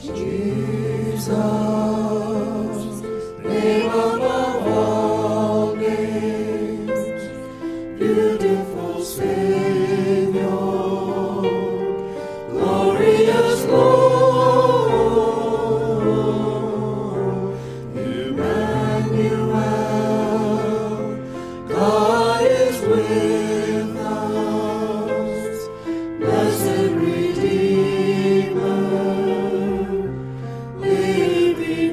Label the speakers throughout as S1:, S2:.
S1: Jesus, name above all names, beautiful Savior, glorious Lord, Emmanuel, God is with us, blessed Redeemer, living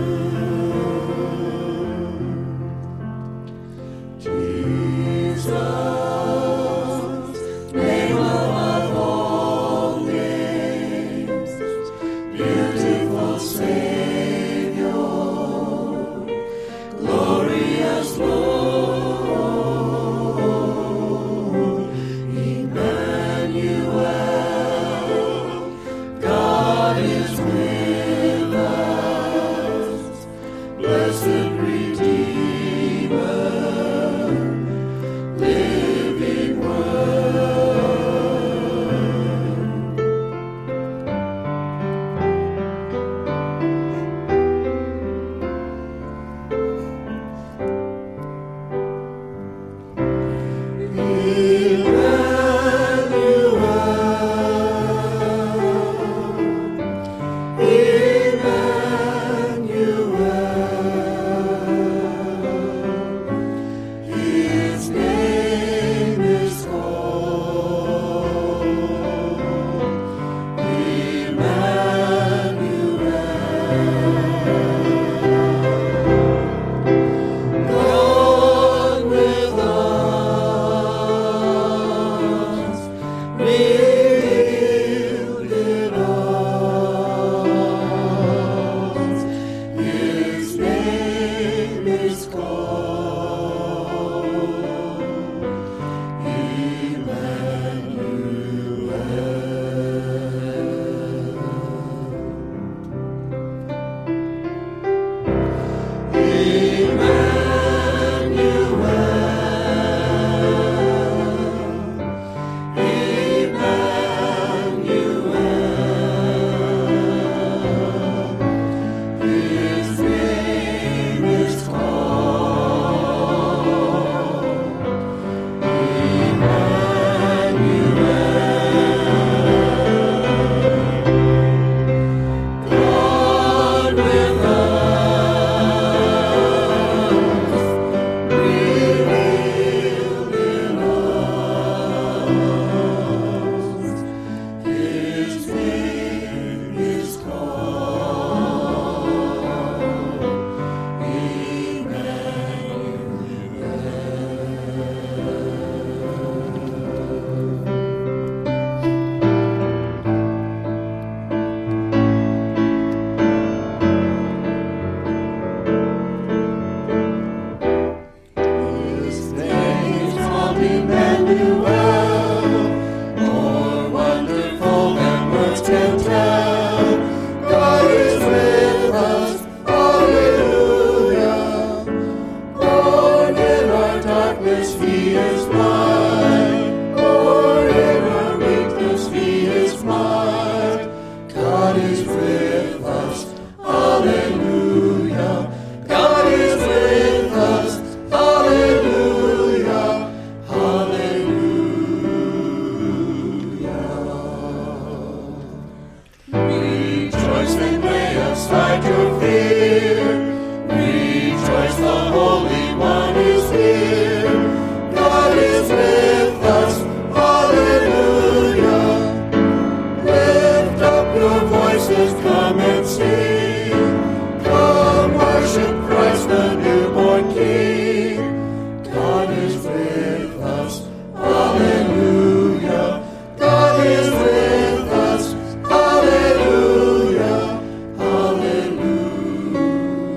S1: Word. Jesus, name above all names, beautiful Savior, glorious Lord, Emmanuel, God is with us, blessed Redeemer, living Word. His name is called Emmanuel. God with us, revealed in us. His name is called His name is God with us, revealed in us. His name is called His name is called Emmanuel, more wonderful than words can tell. God is with us, hallelujah. Lord, in our darkness He is light. Lord, in our weakness He is might. God is with us, hallelujah. God is with us, hallelujah, hallelujah. Rejoice and lay aside your fear. Rejoice, the Holy One is here. God is with us, hallelujah. Lift up your voices, come and sing. Come worship Christ, the newborn King. God is with us, hallelujah. God is with us, hallelujah, hallelujah.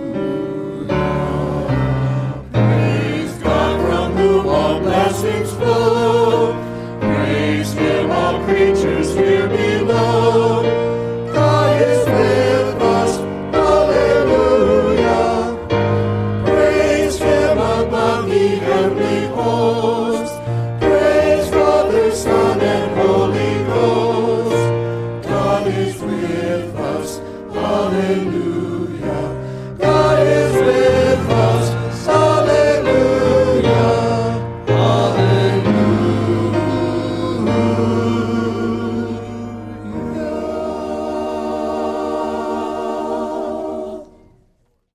S1: Praise God from whom all blessings flow. Praise Him, all creatures here below. God is with us, hallelujah. Praise Him above the heavenly host. Praise Father, Son, and Holy Ghost. God is with us, Hallelujah.